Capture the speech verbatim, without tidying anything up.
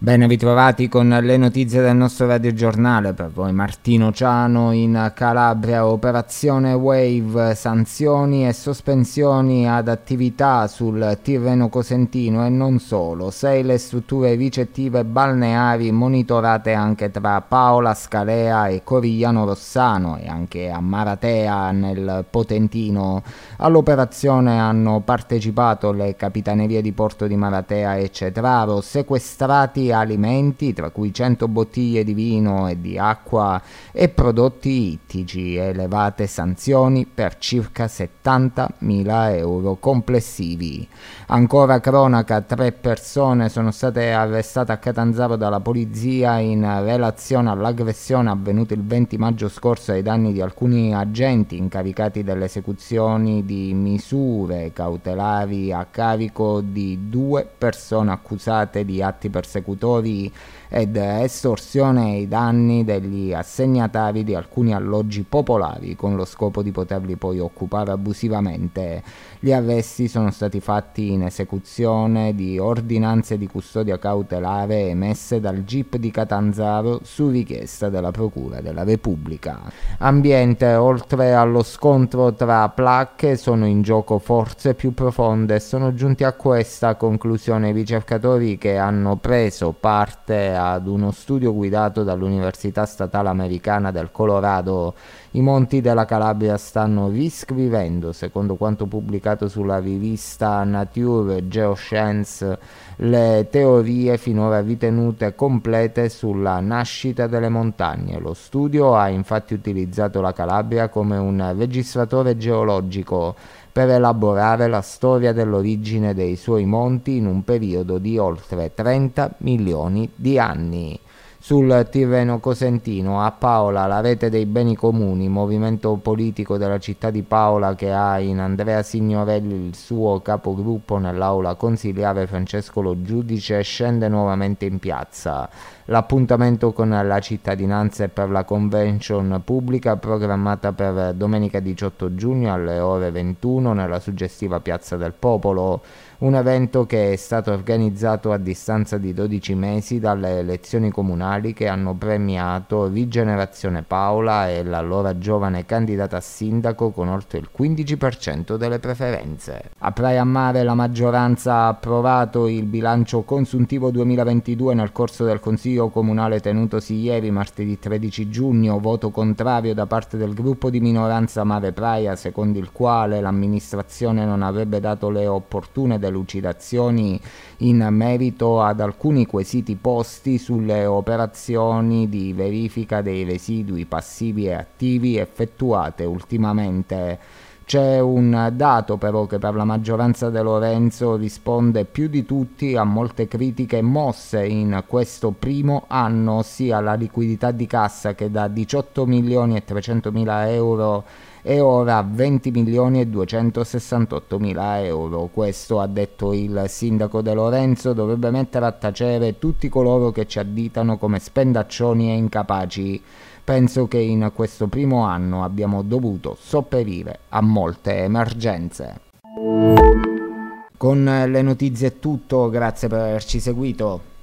Ben ritrovati con le notizie del nostro radiogiornale. Per voi Martino Ciano. In Calabria operazione Wave, sanzioni e sospensioni ad attività sul Tirreno Cosentino e non solo. Sei le strutture ricettive balneari monitorate anche tra Paola, Scalea e Corigliano Rossano e anche a Maratea nel Potentino. All'operazione hanno partecipato le capitanerie di Porto di Maratea e Cetraro, sequestrati alimenti, tra cui cento bottiglie di vino e di acqua e prodotti ittici, elevate sanzioni per circa settantamila euro complessivi. Ancora cronaca, tre persone sono state arrestate a Catanzaro dalla polizia in relazione all'aggressione avvenuta il venti maggio scorso ai danni di alcuni agenti incaricati delle esecuzioni di misure cautelari a carico di due persone accusate di atti persecutori ed estorsione ai danni degli assegnatari di alcuni alloggi popolari con lo scopo di poterli poi occupare abusivamente. Gli arresti sono stati fatti in esecuzione di ordinanze di custodia cautelare emesse dal G I P di Catanzaro su richiesta della Procura della Repubblica. Ambiente: oltre allo scontro tra placche sono in gioco forze più profonde. Sono giunti a questa conclusione i ricercatori che hanno preso parte ad uno studio guidato dall'Università Statale Americana del Colorado. I monti della Calabria stanno riscrivendo, secondo quanto pubblicato sulla rivista Nature Geoscience, le teorie finora ritenute complete sulla nascita delle montagne. Lo studio ha infatti utilizzato la Calabria come un registratore geologico per elaborare la storia dell'origine dei suoi monti in un periodo di oltre trenta milioni di anni. Sul Tirreno Cosentino, a Paola, la Rete dei Beni Comuni, movimento politico della città di Paola che ha in Andrea Signorelli il suo capogruppo nell'aula consiliare Francesco Lo Giudice, scende nuovamente in piazza. L'appuntamento con la cittadinanza è per la convention pubblica programmata per domenica diciotto giugno alle ore ventuno nella suggestiva Piazza del Popolo, un evento che è stato organizzato a distanza di dodici mesi dalle elezioni comunali che hanno premiato Rigenerazione Paola e l'allora giovane candidata a sindaco con oltre il quindici per cento delle preferenze. A Praia Mare la maggioranza ha approvato il bilancio consuntivo duemilaventidue nel corso del Consiglio comunale tenutosi ieri, martedì tredici giugno, voto contrario da parte del gruppo di minoranza Mare Praia, secondo il quale l'amministrazione non avrebbe dato le opportune delucidazioni in merito ad alcuni quesiti posti sulle operazioni di verifica dei residui passivi e attivi effettuate ultimamente. C'è un dato però che per la maggioranza De Lorenzo risponde più di tutti a molte critiche mosse in questo primo anno, ossia la liquidità di cassa che da diciotto milioni e trecentomila euro è ora a venti milioni e duecentosessantottomila euro. Questo, ha detto il sindaco De Lorenzo, dovrebbe mettere a tacere tutti coloro che ci additano come spendaccioni e incapaci. Penso che in questo primo anno abbiamo dovuto sopperire a molte emergenze. Con le notizie è tutto, grazie per averci seguito.